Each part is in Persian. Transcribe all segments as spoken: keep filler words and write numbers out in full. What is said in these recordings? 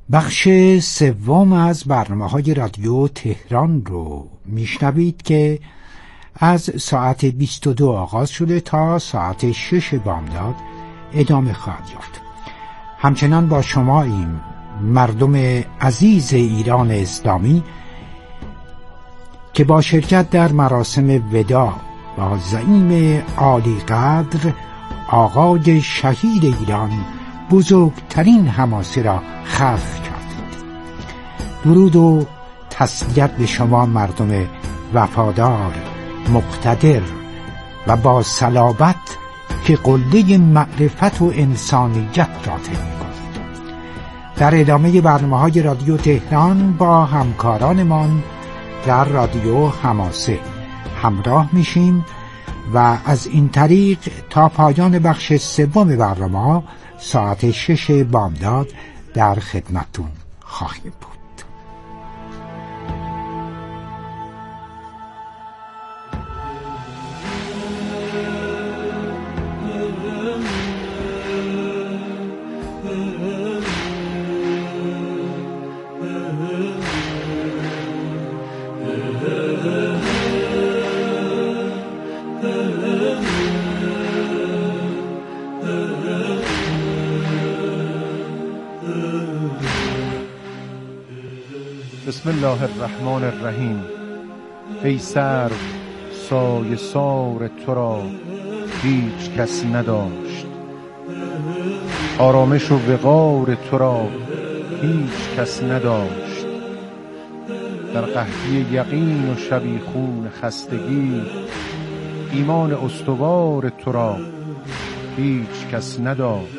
بخش سوم از برنامه‌های رادیو تهران رو میشنوید که از ساعت بیست و دو آغاز شده تا ساعت شش بامداد ادامه خواهد یافت. همچنان با شما این مردم عزیز ایران اسلامی که با شرکت در مراسم وداع با زعیم عالی قدر آقای شهید ایران بزرگترین حماسه را خلق کردید. درود و تسلیت به شما مردم وفادار، مقتدر و با صلابت که قله معرفت و انسانیت را طی می‌کنید. در ادامه برنامه‌های رادیو تهران با همکارانمان در رادیو حماسه همراه میشیم و از این طریق تا پایان بخش سوم برنامه ساعت شش بامداد در خدمتتون خواهیم بود. بسم الله الرحمن الرحیم. ای سرو سایه سار تو را هیچ کس نداشت، آرامش و وقار تو را هیچ کس نداشت. در قحطی یقین و شبیخون خستگی ایمان استوار تو را هیچ کس نداشت.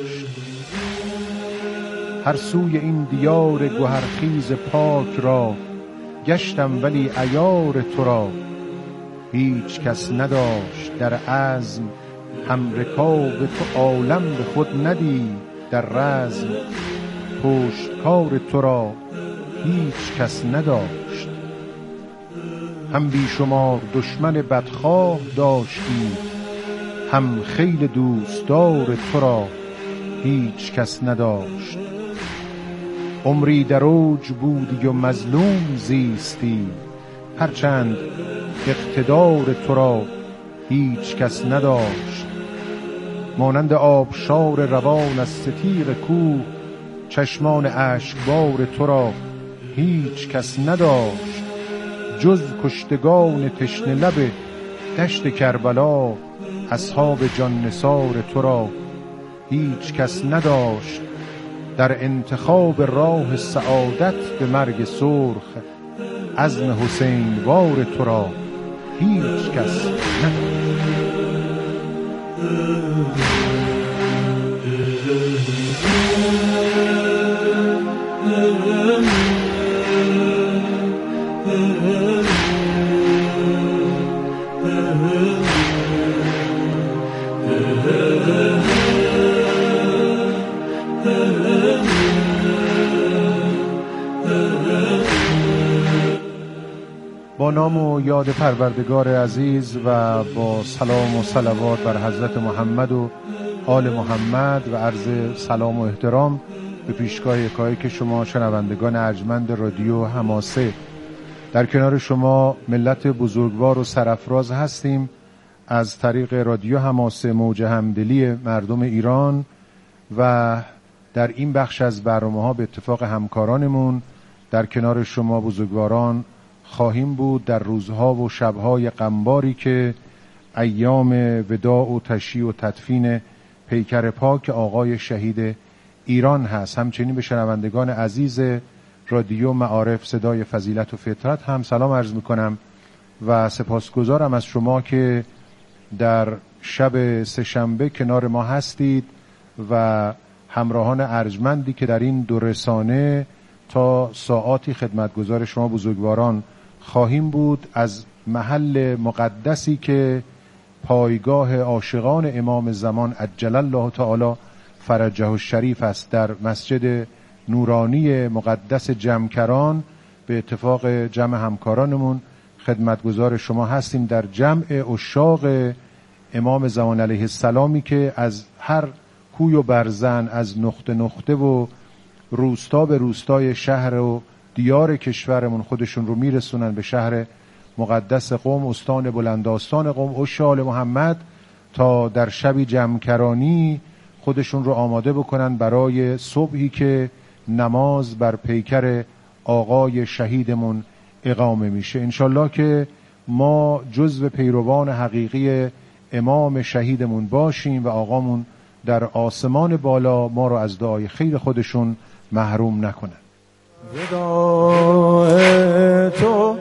هر سوی این دیار گوهرخیز پاک را گشتم ولی عیار تو را هیچ کس نداشت. در عزم هم رکاب تو عالم به خود ندید، در رزم پشتکار تو را هیچ کس نداشت. هم بیشمار دشمن بدخواه داشتی، هم خیل دوستدار تو را هیچ کس نداشت. عمری در اوج بودی و مظلوم زیستی، هرچند اقتدار تو را هیچ کس نداشت. مانند آبشار روان از ستیر کوه چشمان اشکبار تو را هیچ کس نداشت. جز کشتگان تشنه لب دشت کربلا اصحاب جان نثار تو را هیچ کس نداشت. در انتخاب راه سعادت به مرگ سرخ عزم حسین وار تو را هیچ کس نداشت. با نام و یاد پروردگار عزیز و با سلام و صلوات بر حضرت محمد و آل محمد و عرض سلام و احترام به پیشگاه یکایک شما شنوندگان ارجمند رادیو حماسه. در کنار شما ملت بزرگوار و سرافراز هستیم از طریق رادیو حماسه، موج همدلی مردم ایران، و در این بخش از برنامه‌ها به اتفاق همکارانمون در کنار شما بزرگواران خواهیم بود در روزها و شبهای غمباری که ایام وداع و تشییع و تدفین پیکر پاک آقای شهید ایران هست. همچنین به شنوندگان عزیز رادیو معارف صدای فضیلت و فطرت هم سلام عرض میکنم و سپاسگزارم از شما که در شب سه‌شنبه کنار ما هستید و همراهان ارجمندی که در این دو رسانه تا ساعاتی خدمتگزار شما بزرگواران خواهیم بود از محل مقدسی که پایگاه عاشقان امام زمان عجل الله تعالی فرجه الشریف است، در مسجد نورانی مقدس جمکران. به اتفاق جمع همکارانمون خدمتگزار شما هستیم در جمع عشاق امام زمان علیه السلامی که از هر کوی و برزن، از نقطه نقطه و روستا به روستای شهر و دیار کشورمون خودشون رو میرسونن به شهر مقدس قم، استان بلنداستان قم، اوش آل محمد، تا در شبی جمع‌کرانی خودشون رو آماده بکنن برای صبحی که نماز بر پیکر آقای شهیدمون اقامه میشه. انشالله که ما جزو پیروان حقیقی امام شهیدمون باشیم و آقامون در آسمان بالا ما رو از دعای خیر خودشون محروم نکنن. وداع تو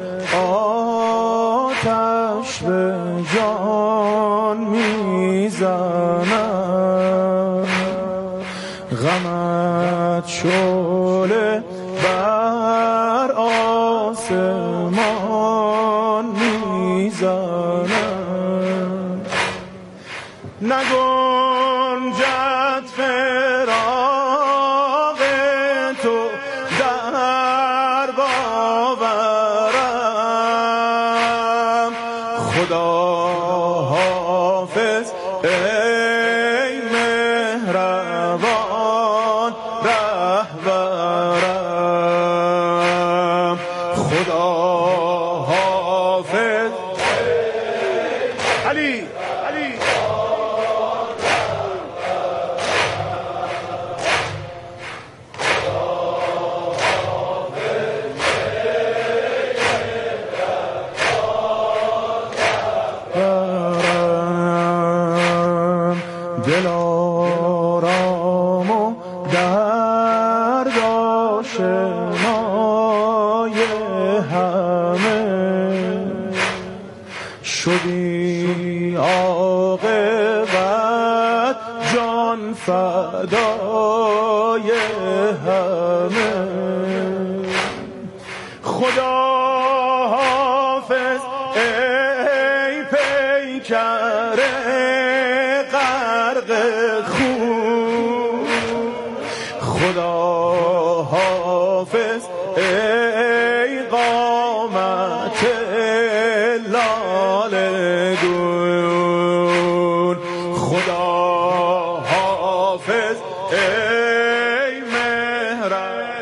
آتش به جان میزند، غمت شعله بر آسمان میزند، نگنجد فراق تو در باورم، خدا حافظ ای مهربان رهبرم، خدا حافظ علی علی دلارام و درد آشنای همه، شدی عاقبت جان فدای همه، خدا حافظ ای پیکر غرق خون، خدا حافظ ای قامت لاله گون، خدا حافظ ای مهربان.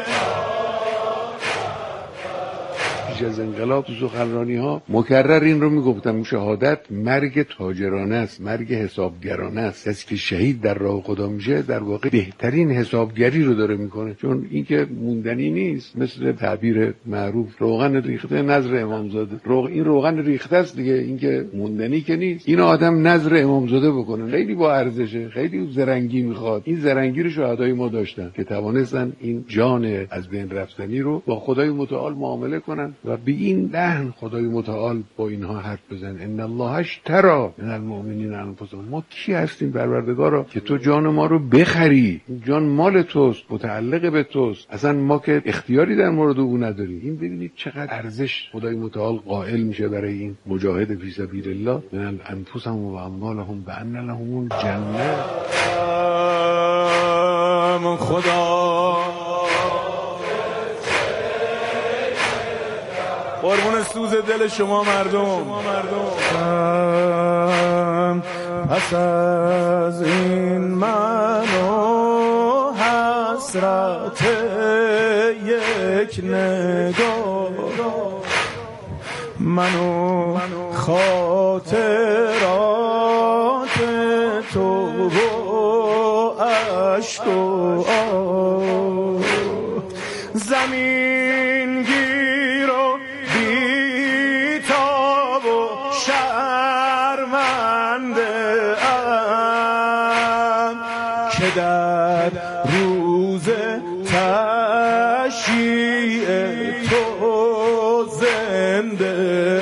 پیش از انقلاب تو سخنرانی ها مکرر این رو میگفتم، شهادت مرگ تاجرانه است، مرگ حسابگرانه است. کسی که شهید در راه خدا میشه در واقع بهترین حسابگری رو داره میکنه، چون این که موندنی نیست. مثل تعبیر معروف روغن ریخته نظر امامزاده، روغ... این روغن ریخته است دیگه، این که موندنی که نیست. این آدم نظر امامزاده بکنه خیلی با ارزشه، خیلی زرنگی میخواد. این زرنگی رو شهدای ما داشتن که توانستن این جان از بین رفتنی رو با خدای متعال معامله کنن و به این لحن خدای متعال با اینها حرف بزن، ان الله اشتری من المؤمنین انفسهم. ما کی هستیم پروردگارا که تو جان ما رو بخری؟ این جان مال توست، متعلق به توست، اصلا ما که اختیاری در مورد او نداریم. این ببینید چقدر ارزش خدای متعال قائل میشه برای این مجاهد فی سبیل الله، من انفسهم و اموالهم بان لهم الجنه. خدا قربون سوز دل شما مردم. پس از این من و حسرت یک نگاه، من و خاطرات تو و عشق و آه، زمین گیر و بی‌تاب و شرمنده ام که در روز تشییع تو زنده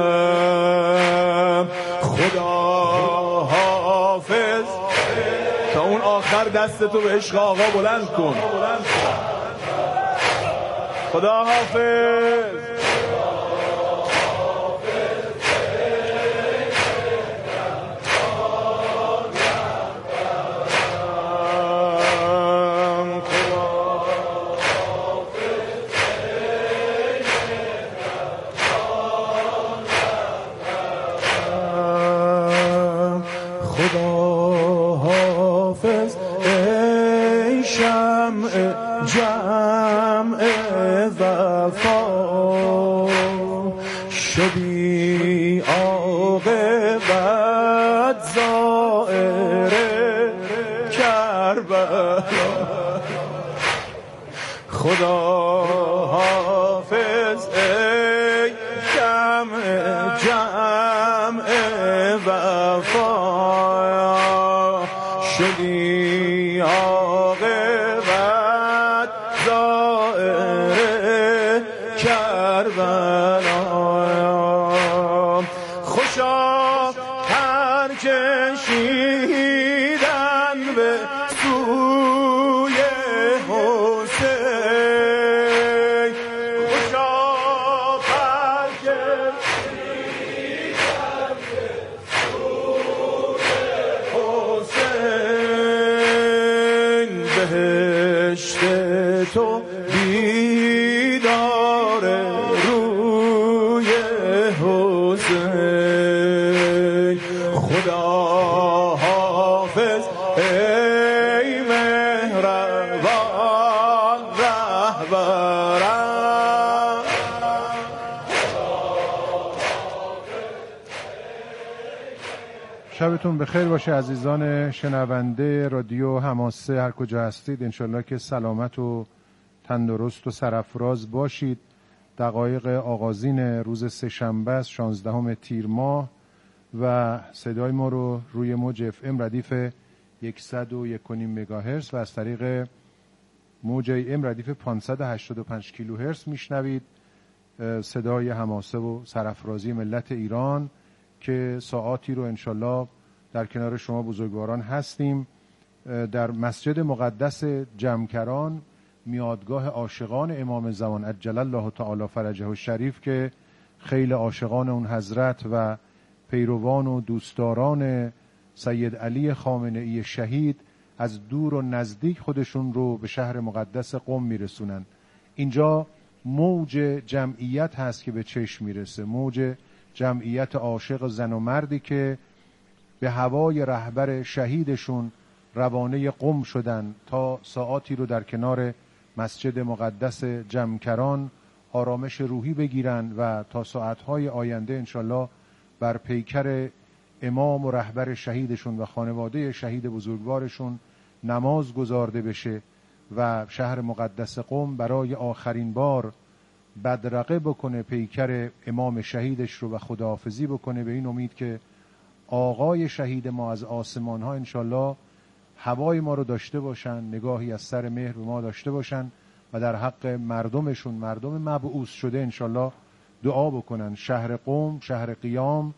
ام. خدا حافظ تا اون آخر دست تو به عشق آقا بلند کن. خدا حافظ. خدا حافظ ای شمع شمع وفا شدی عاقبت زائر کربلا خدا حافظ ای جمع جمع وفا شدی عاقبت زائر کربلا خوشا هر کشیدن به سوی حسین خوشا هر کشیدن به سوی حسین بهشت تو دیدار روی حسین خدا حافظ ای مهربان رهبرم شبتون بخیر باشه عزیزان شنونده رادیو حماسه، هر کجا هستید انشالله که سلامت و تندرست و سرافراز باشید. دقایق آغازین روز سه‌شنبه است، شانزدهم تیر ماه و صدای ما رو روی موج اف ام ردیف صد و یک و نیم مگاهرتز و از طریق موج ای ام ردیف پانصد و هشتاد و پنج کیلوهرتز میشنوید. صدای حماسه و سرافرازی ملت ایران که ساعاتی رو انشالله در کنار شما بزرگواران هستیم در مسجد مقدس جمکران، میادگاه عاشقان امام زمان عجل الله تعالی فرجه الشریف که خیلی عاشقان اون حضرت و پیروان و دوستداران سید علی خامنه‌ای شهید از دور و نزدیک خودشون رو به شهر مقدس قم میرسونن. اینجا موج جمعیت هست که به چشم میرسه، موج جمعیت عاشق زن و مردی که به هوای رهبر شهیدشون روانه قم شدن تا ساعاتی رو در کنار مسجد مقدس جمکران آرامش روحی بگیرن و تا ساعتهای آینده انشالله بر پیکر امام و رهبر شهیدشون و خانواده شهید بزرگوارشون نماز گزارده بشه و شهر مقدس قم برای آخرین بار بدرقه بکنه پیکر امام شهیدش رو و خداحافظی بکنه، به این امید که آقای شهید ما از آسمان ها انشالله هوای ما رو داشته باشن، نگاهی از سر مهر به ما داشته باشن و در حق مردمشون، مردم مبعوث شده انشالله دعا بکنن. شهر قم، شهر قیام،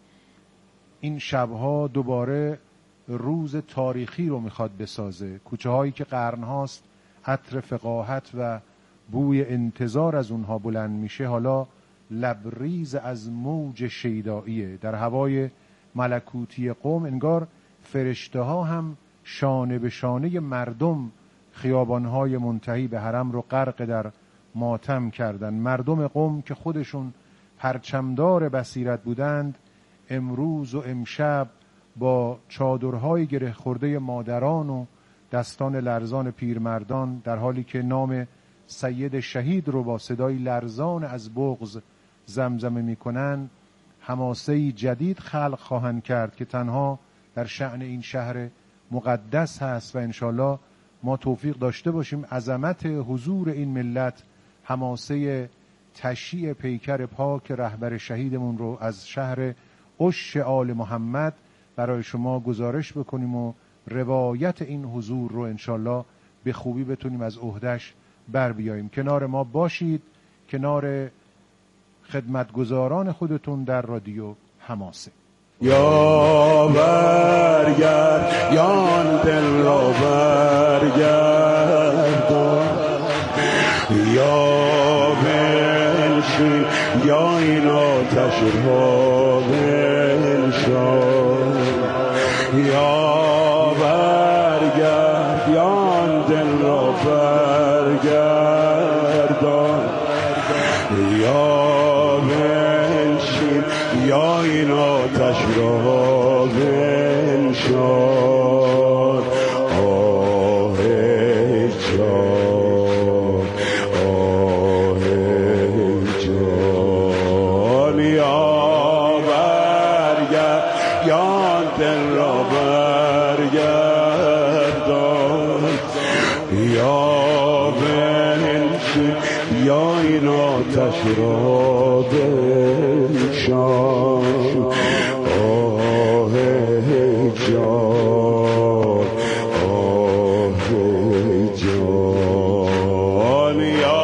این شبها دوباره روز تاریخی رو میخواد بسازه. کوچه هایی که قرن هاست عطر فقاهت و بوی انتظار از اونها بلند میشه، حالا لبریز از موج شیداییه. در هوای ملکوتی قم انگار فرشته ها هم شانه به شانه مردم خیابانهای منتهی به حرم رو غرق در ماتم کردن. مردم قم که خودشون پرچمدار بصیرت بودند امروز و امشب با چادرهای گره خورده مادران و دستان لرزان پیرمردان در حالی که نام سید شهید رو با صدای لرزان از بغض زمزمه میکنن، حماسه‌ای جدید خلق خواهند کرد که تنها در شأن این شهر مقدس هست و انشالله ما توفیق داشته باشیم عظمت حضور این ملت، حماسه تشییع پیکر پاک رهبر شهیدمون رو از شهر عش آل محمد برای شما گزارش بکنیم و روایت این حضور رو انشالله به خوبی بتونیم از عهده‌اش بر بیاییم. کنار ما باشید، کنار خدمتگزاران خودتون در رادیو حماسه. یا برگرد یان دل را برگردان، یا بنشین یا این آتش را بنشان، یا برگرد یان دل را برگردان، یا بنشین یا این آتش را بنشان. آه جان بنشین یا این آتش را بنشان. آه جان آه جان یا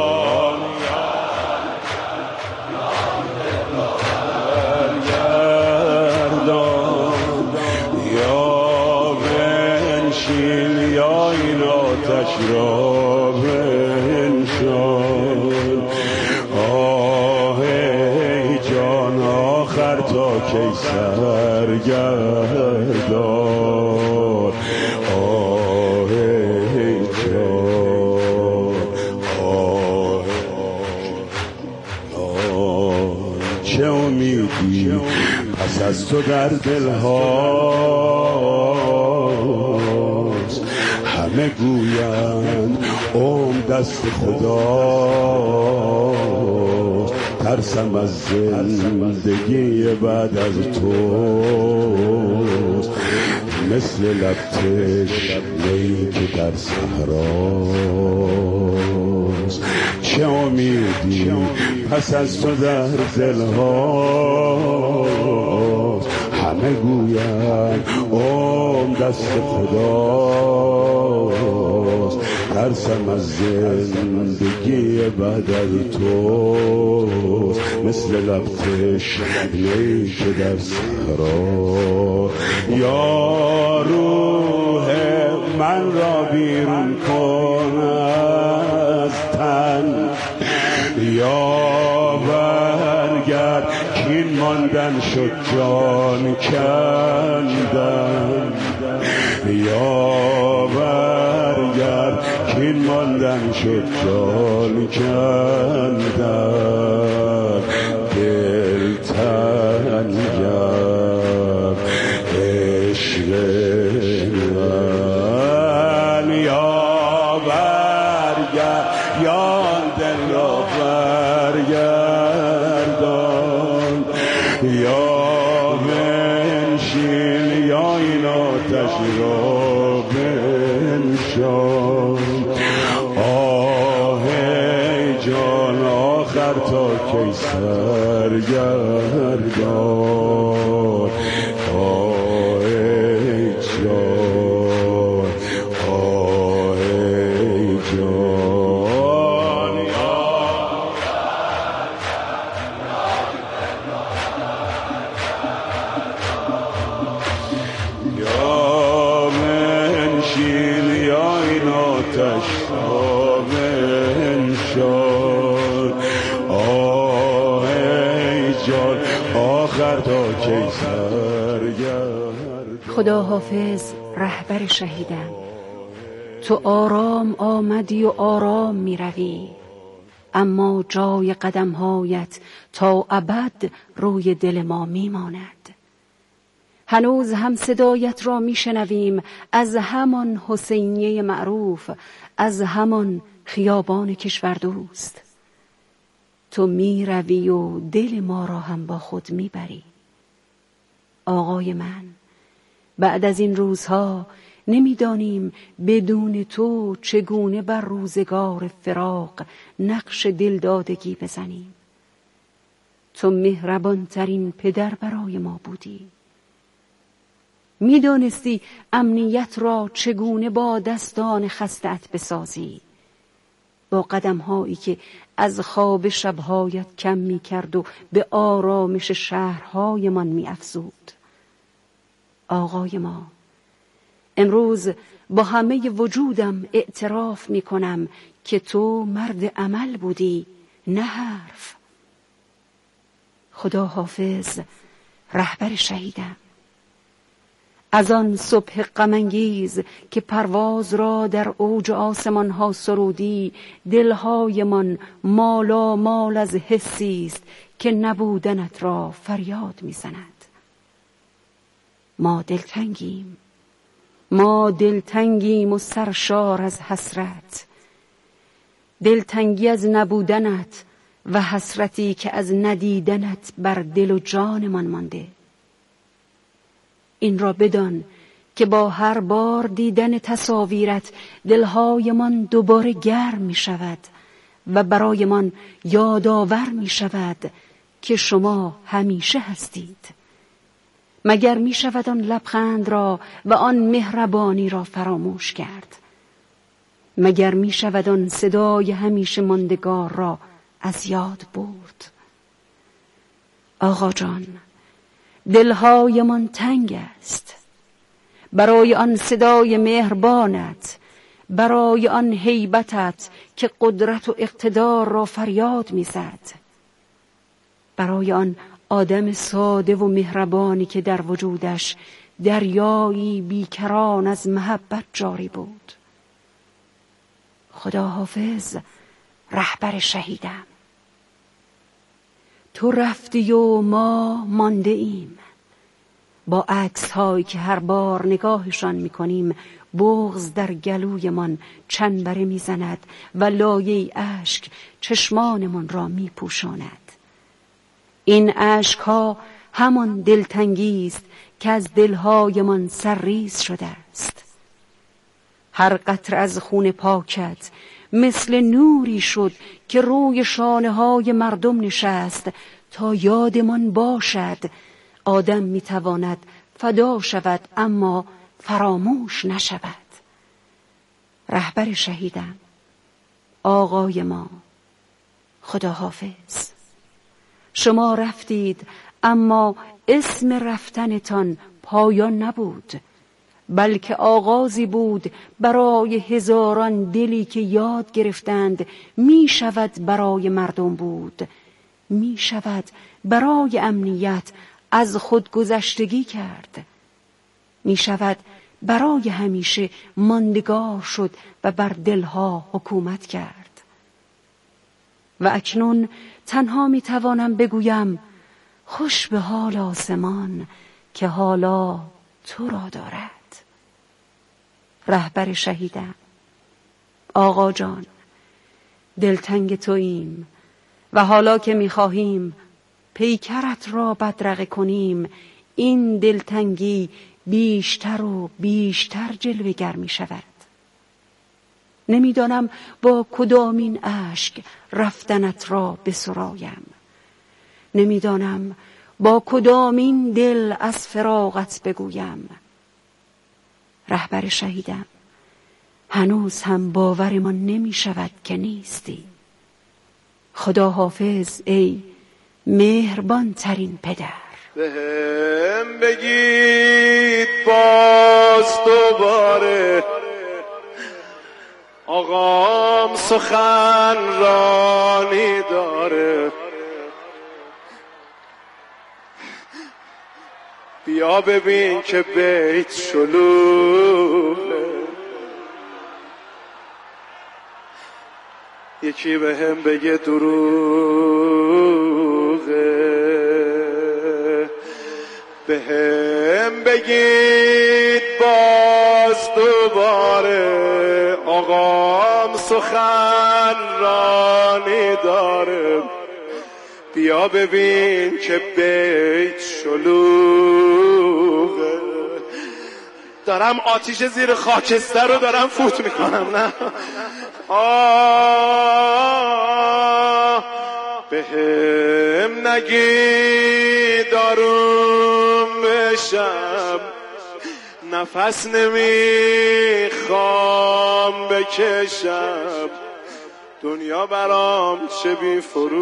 را بنشان. آه ای جان آخر تا کی سرگردان. آه ای جان آه آه چه امیدی پس از تو در دلهاست. همه گویند عمر دست خداست. ترسم از زندگی بعد از توست. مثل لب تشنه‌ای که در صحراست. چه امیدی پس از تو در دلهاست. همه گویند عمر دست خداست. ترسم از زندگی بعد از توست. مثل لب تشنه‌ای که در صحرا. یا روح من را بیرون کن از تن. یا برگرد کین ماندن شد جان کندن. یا برگرد کین ماندن شد جان کندن. دل تنگم عشق من. یا برگرد یا دل را برگردان. یا بنشین یا این آتش را بنشان. آه ای جان آخر تا کی سرگردان. آه ای جان آه ای جان یا منشین یا این آتش را بنشان. آه ای جان آخر تا کی سرگردان. خدا حافظ رهبر شهیدم. تو آرام آمدی و آرام می روی، اما جای قدمهایت تا ابد روی دل ما می ماند. هنوز هم صدایت را می شنویم از همان حسینیه معروف، از همان خیابان کشوردوست. تو می روی و دل ما را هم با خود می بری. آقای من، بعد از این روزها نمیدانیم بدون تو چگونه بر روزگار فراق نقش دلدادگی بزنیم. تو مهربان ترین پدر برای ما بودی. میدانستی امنیت را چگونه با دستان خسته‌ات بسازی، با قدم‌هایی که از خواب شب‌هایت کم می‌کرد و به آرامش شهرهایمان می‌افزود. آقای ما، امروز با همه وجودم اعتراف می‌کنم که تو مرد عمل بودی، نه حرف. خدا حافظ رهبر شهیدم. از آن صبح غم‌انگیز که پرواز را در اوج آسمان ها سرودی، دلهایمان مالا مال از حسی است که نبودنت را فریاد می‌زند. ما دلتنگیم، ما دلتنگیم و سرشار از حسرت. دلتنگی از نبودنت و حسرتی که از ندیدنت بر دل و جانمان مانده. این را بدان که با هر بار دیدن تصاویرت دلهایمان دوباره گرم می شود و برایمان یادآور می شود که شما همیشه هستید. مگر می شود آن لبخند را و آن مهربانی را فراموش کرد؟ مگر می شود آن صدای همیشه ماندگار را از یاد برد؟ آقا جان، دلهایمان تنگ است برای آن صدای مهربانت، برای آن هیبتت که قدرت و اقتدار را فریاد می‌زد، برای آن آدم ساده و مهربانی که در وجودش دریایی بیکران از محبت جاری بود. خدا حافظ رهبر شهیدم. تو رفتی و ما مانده ایم، با عکس هایی که هر بار نگاهشان میکنیم بغض در گلویمان چنبره میزند و لایه اشک چشمانمان را میپوشاند. این اشک ها همان دلتنگی است که از دلهایمان سرریز شده است. هر قطره از خون پاکت مثل نوری شد که روی شانه های مردم نشست تا یادمان باشد آدم میتواند فدا شود اما فراموش نشود. رهبر شهیدم، آقای ما، خدا حافظ. شما رفتید اما اسم رفتنتان پایان نبود، بلکه آغازی بود برای هزاران دلی که یاد گرفتند می شود برای مردم بود، می شود برای امنیت از خودگذشتگی کرد، می شود برای همیشه ماندگار شد و بر دلها حکومت کرد. و اکنون تنها می توانم بگویم خوش به حال آسمان که حالا تو را دارد. رهبر شهیدم، آقا جان، دلتنگ توییم و حالا که می‌خواهیم پیکرت را بدرقه کنیم این دلتنگی بیشتر و بیشتر جلوه‌گر می‌شود. نمی‌دانم با کدامین اشک رفتنت را بسرایم، نمی‌دانم با کدامین دل از فراقت بگویم. رهبر شهیدم، هنوز هم باورمان نمی شود که نیستی. خدا حافظ ای مهربان ترین پدر. بهم بگید باز دوباره آقام سخنرانی داره، بیا ببین که بیت شلوغه، یکی به هم بگه دروغه. به هم بگید باز دوباره آقام سخنرانی داره، بیا ببین که بیت شلوغه. دارم آتیش زیر خاکستر رو دارم فوت میکنم. نه آه به هم نگی داروم بشم، نفس نمیخوام بکشم، دنیا برام چه بی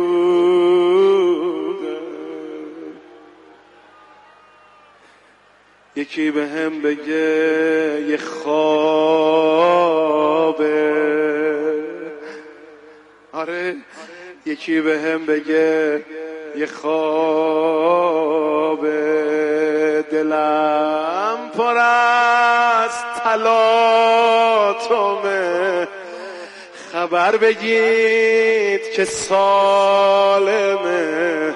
فروغه. یکی به هم بگه یه خوابه، آره یکی به هم بگه یه خوابه، دلم پر از تلاطمه، خبر بگید که سالمه.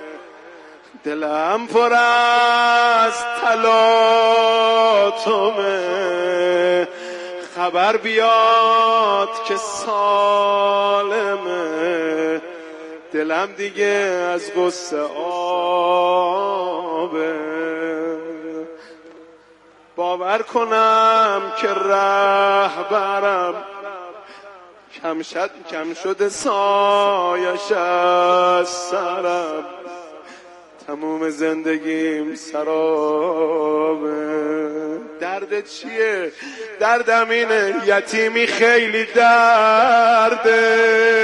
دلم پر از تلاطمه، خبر بیاد که سالمه. دلم دیگه از غصه آبه، باور کنم که رهبرم کم شد کم شده سایش از سرم، تموم زندگیم سرابه. درد چیه؟ دردم اینه یتیمی خیلی درده،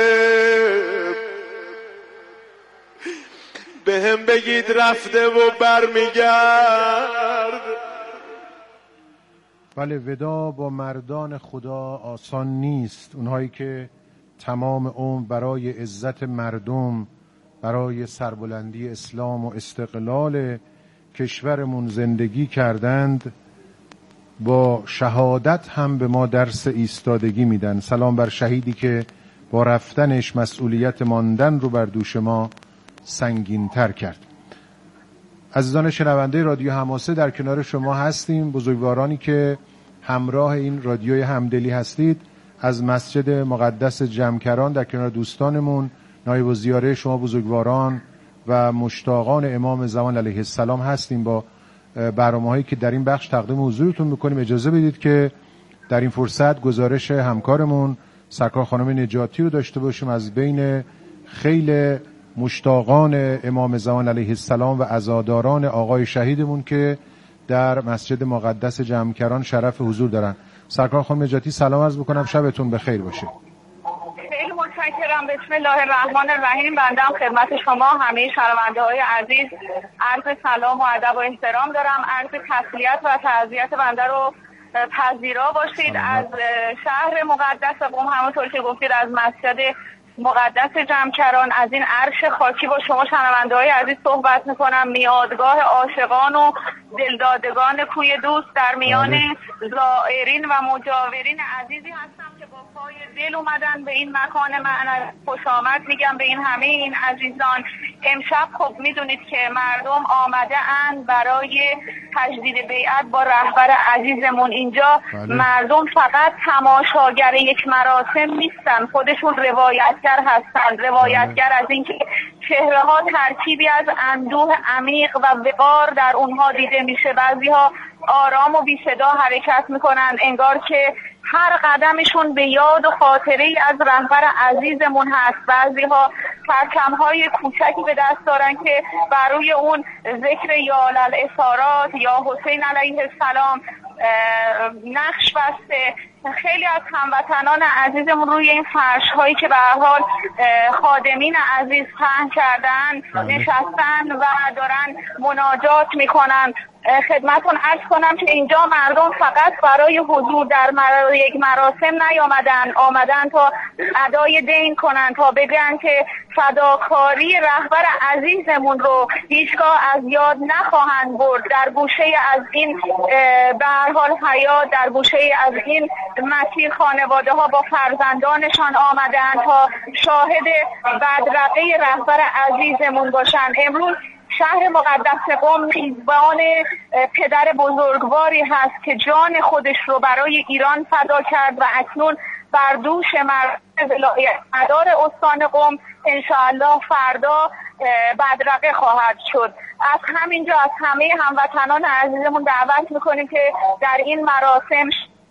به هم بگید رفته و برمیگرد. بله، ودا با مردان خدا آسان نیست. اونهایی که تمام عمر برای عزت مردم، برای سربلندی اسلام و استقلال کشورمون زندگی کردند، با شهادت هم به ما درس ایستادگی میدن. سلام بر شهیدی که با رفتنش مسئولیت ماندن رو بر دوش ما سنگین تر کرد. عزیزان شنونده رادیو حماسه، در کنار شما هستیم. بزرگوارانی که همراه این رادیوی همدلی هستید، از مسجد مقدس جمکران در کنار دوستانمون نایب الزیاره شما بزرگواران و مشتاقان امام زمان علیه السلام هستیم با برنامه‌هایی که در این بخش تقدیم حضورتون می‌کنیم. اجازه بدید که در این فرصت گزارش همکارمون سرکار خانم نجاتی رو داشته باشیم از بین خیلی مشتاقان امام زمان علیه السلام و عزاداران آقای شهیدمون که در مسجد مقدس جمکران شرف حضور دارن. سرکار خانم نجاتی سلام عرض بکنم، شبتون بخیر باشه. خیلی متشکرم. بسم الله الرحمن الرحیم. بنده هم خدمت شما همه شنونده های عزیز عرض سلام و ادب و احترام دارم. عرض تسلیت و تعزیت بنده رو پذیرا باشید. از شهر مقدس قم، همونطور که گفتید از مسجد مقدس جمکران، از این عرش خاکی با شما شنونده های عزیز صحبت میکنم. میادگاه عاشقان و دلدادگان کوی دوست در میان زائرین و مجاورین عزیزی هستم که با پای دل اومدن به این مکان معنوی. خوش آمد میگم به این همه این عزیزان. امشب خب میدونید که مردم آمده اند برای تجدید بیعت با رهبر عزیزمون اینجا. بله. مردم فقط تماشاگر یک مراسم نیستن، خودشون روایتگر هستند. روایتگر بله. از اینکه چهره ها ترکیبی از اندوه عمیق و وقار در اونها دیده میشه. بعضی ها آرام و بی صدا حرکت میکنن، انگار که هر قدمشون به یاد و خاطره از رهبر عزیزمون هست. بعضی ها پرچم‌های کوچکی به دست دارن که بر روی اون ذکر یا الاسارات یا حسین علیه السلام نقش بسته. خیلی از هموطنان عزیزمون روی این فرش هایی که به هر حال خادمین عزیز پهن کردن نشستن و دارن مناجات میکنن. خدمتون عرض کنم که اینجا مردم فقط برای حضور در مر... یک مراسم نیامدن، آمدن تا ادای دین کنن، تا بگن که فداکاری رهبر عزیزمون رو هیچگاه از یاد نخواهند برد. در گوشه از این به هر حال حیات، در گوشه از این مسیر خانواده ها با فرزندانشان آمدن تا شاهد بدرقه رهبر عزیزمون باشن. امروز شهر مقدس قم میزبان پدر بزرگواری هست که جان خودش رو برای ایران فدا کرد و اکنون بر دوش مردم ولایت مدار استان قم انشاءالله فردا بدرقه خواهد شد. از همینجا از همه هموطنان عزیزمون دعوت میکنیم که در این مراسم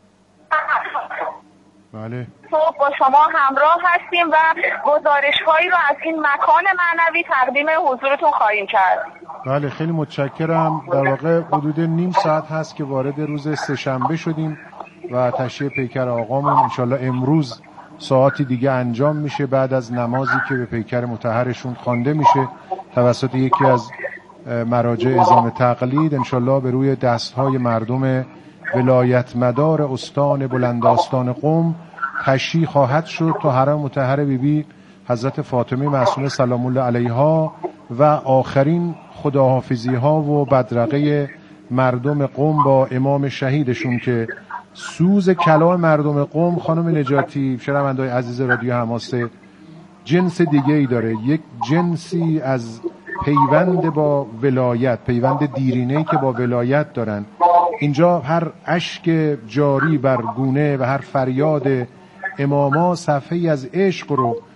بله صبح با شما همراه هستیم و گزارش‌هایی رو از این مکان معنوی تقدیم حضورتون خواهیم کرد. بله خیلی متشکرم. در واقع حدود نیم ساعت هست که وارد روز سه‌شنبه شدیم و تشییع پیکر آقامون انشالله امروز ساعتی دیگه انجام میشه بعد از نمازی که به پیکر مطهرشون خوانده میشه توسط یکی از مراجع اعزام تقلید. انشالله به روی دستهای مردم ولایت مدار استان بلنداستان قم تشییع خواهد شد تا حرم مطهر بیبی حضرت فاطمه معصومه سلام الله علیها و آخرین خداحافظی ها و بدرقه مردم قم با امام شهیدشون که سوز کلام مردم قم خانم نجاتی شنونده‌های عزیز رادیو حماسه جنس دیگه ای داره، یک جنسی از پیوند با ولایت، پیوند دیرینه‌ای که با ولایت دارن. اینجا هر اشک جاری بر گونه و هر فریاد اماما صفحه‌ای از عشق رو